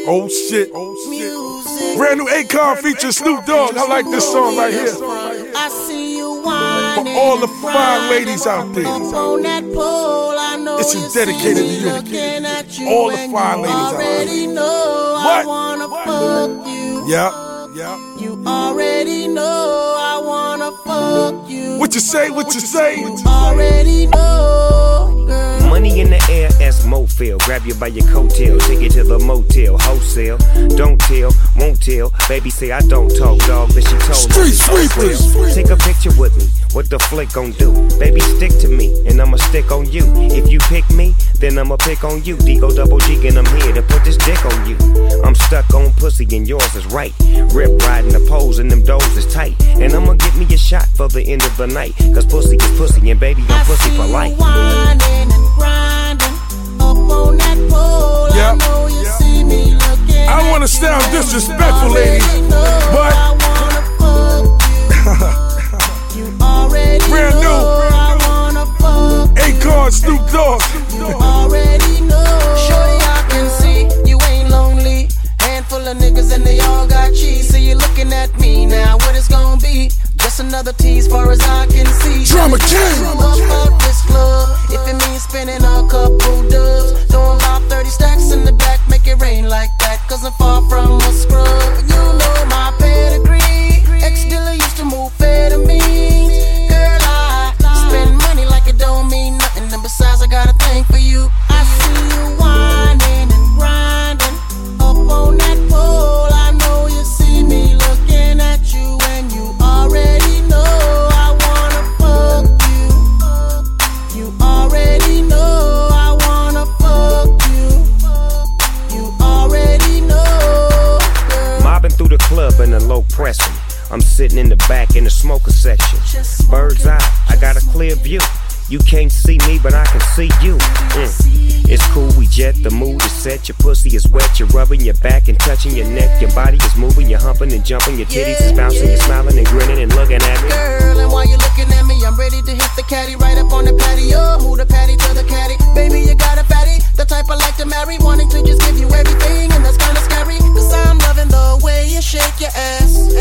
Oh shit. Music. Brand new Akon featuring Snoop Dogg. I like this song right here. I see you whining For all the fine ladies out there. up on that pole, I know This is dedicated to you. All the fine ladies out there. already know I What? wanna fuck you. Yeah. You already know I wanna fuck you. What you say? What you say? Already know, girl. Money in the air, as Mofil. Grab you by your coattail, take you to the motel, wholesale. Don't tell, won't tell. Baby say I don't talk, dog, but she told me. Street sweepers. Take a picture with me. What the flick gon' do? Baby, stick to me, and I'ma stick on you. If you pick me, then I'ma pick on you. D-O double G, and I'm here to put this dick on you. I'm stuck on pussy, and yours is right. Rip riding the poles, and them doors is tight. And I'ma get me a shot for the end of the night. Cause pussy is pussy, and baby, I'm pussy for life. I see you whining and grinding up on that pole. Yep. I know you see me looking. I don't wanna sound disrespectful, ladies, but I wanna fuck you. You already Brand know I wanna fuck Akon, Snoop Dogg. you. Already know. Shorty, I can see you ain't lonely. Handful of niggas and they all got cheese. So you're looking at me now. What it's gonna be? Just another tease, far as I can see. Drama King. Up out this club. If it means spending a couple dubs, throwing about 30 stacks in the back, make it rain like that. Cause I'm far from a scrub. You know my pedigree. Ex-dealer used to move amphetamines. Girl, I spend money like it don't mean nothing. And besides, I got a thing for you. I see you whining and grinding up on that pole. I know you see me looking at you, and you already know I wanna fuck you. You already know I wanna fuck you. You already know, girl. Mobbing through the club in a low pressing. I'm sitting in the back in the smoker section. Bird's eye, I got a clear view. You can't see me, but I can see you. It's cool, we jet, the mood is set. Your pussy is wet, you're rubbing your back and touching your neck. Your body is moving, you're humping and jumping. Your titties is bouncing, you're smiling and grinning and looking at me. Girl, and while you're looking at me, I'm ready to hit the caddy right up on the patio. Move the patty to the caddy. Baby, you got a fatty, the type I like to marry. Wanting to just give you everything, and that's kinda scary. Cause I'm loving the way you shake your ass.